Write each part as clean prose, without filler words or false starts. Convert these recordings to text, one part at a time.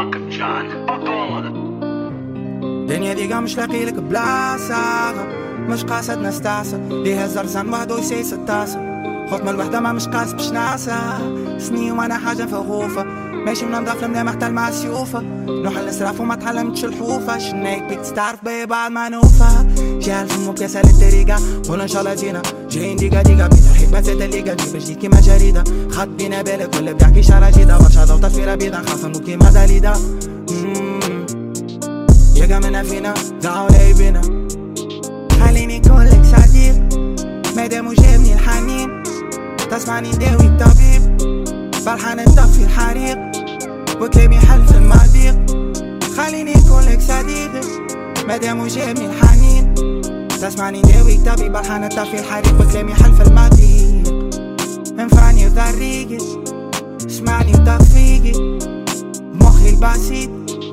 الدنيا دي مش لاقيلك بلاصة، مش قاصد نستعصى ليها زرزان وحدو يسيس الطاسة، خط من الوحدة ما مش قاصد باش نعسى سنين وانا حاجة فغوفة، ماشي منضاف لمنا محتل مع السيوفة، نروح الاسراف وما تعلمتش الحوفة، شنيت بيك تستعرف بي بعد ما نوفى، جهل في مبكسة للطريقة ولا ان شاء الله جينا جايين ديقا ديقا بنتحيك بس الليقا جيب جديد كيما جريدة، خط بينا بالك ولا بيحكي شارع جيدة برشا ضوطة في بيضة خاصة كيما داليدا، يقا منا فينا دعوا ليبنا، خليني كلك صديق مادام وجابني الحنين، تسمعني نداوي الطبيب فرحان نطفي الحريق وكلامي حل في المضيق، خليني كلك صديق مادام وجابني الحنين، تسمعني نداوي الطبيب فرحان نطفي الحريق وكلامي حل في المضيق، انفعني وطريقي اسمعني وطفيقي مخي البسيط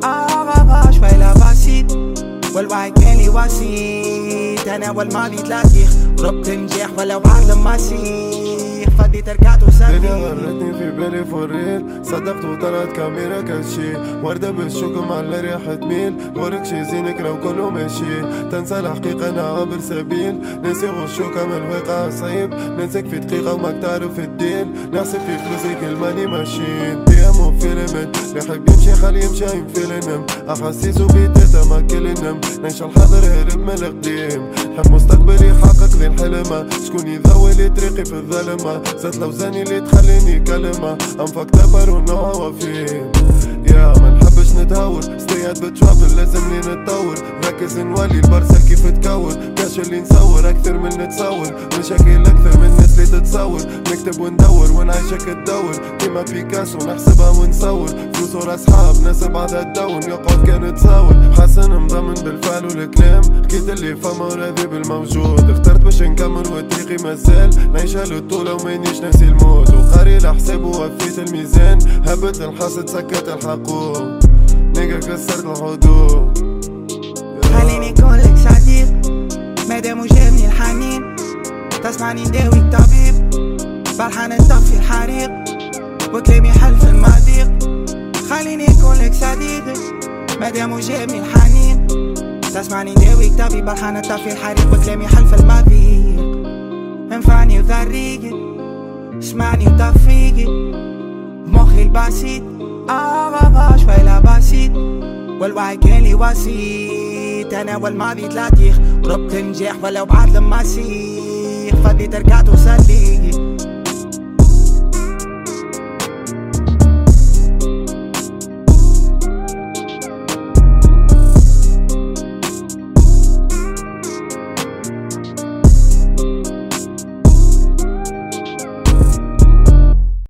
شوي لا بسيط والوعي كان لي وسيط، انا والماضي تلاقيخ قربت نجاح ولو عالم مسيح فديت رجعت وسبيت، الدنيا غرتني في بالي فوريل صدقت وطلعت كاميرا كشي وردة بالشوكة مع اللي ريحة تميل ورك شي زينك لو كله ماشي تنسى الحقيقة انا عابر سبيل نسي غشوكة من الواقع صعيب ننسك في دقيقة وما تعرف الدين نحسب في فلوسي كل ماني ماشيين ديامو فيلمن اللي يحب يمشي خلي يمشي ينفلنم أحاسيس وبيتاتا ما كلنم نعيش الحاضر هرب من القديم حب مستقبلي يحقق لي الحلمة شكون يضوي لي طريقي في الظلمة زاد لوزاني اللي تخليني كلمة أنفك تبر ونوع وفين يا ما نحبش نتهور ستيات بترابل لازمني نتطور ركز نولي البرسة كيف تكور كاش اللي نصور أكثر من نتصور مشاكل أكثر من الناس اللي تتصور نكتب وندور ونعيشك تدور كيما بيكاسو نحسبها ونصور فلوس ورا أصحاب ناس بعدها تدون يقعد كان تصور حسن مضمن بالفعل والكلام حكيت اللي فما وراضي بالموجود اخترت باش نكمل وطريقي مازال نعيشها للطولة ومانيش ناسي الموت وقاري الحساب ووفيت الميزان هبت الحاسد سكت الحقوق نيجا كسرت الحدود خليني كلك صديق مادام وجابني الحنين تسمعني نداوي الطبيب فرحان نطفي الحريق وكلامي حل في المضيق، خليني كلك صديق مادام وجابني الحنين تسمعني نداوي الطبيب فرحان نطفي الحريق وكلامي حل في المضيق، انفعني وطريقي اسمعني وطفيقي مخي البسيط شوي لا بسيط والوعي كان لي وسيط انا والماضي تلاقيخ قربت نجاح ولو بعد لما سيخ فديت رجعت وسليقي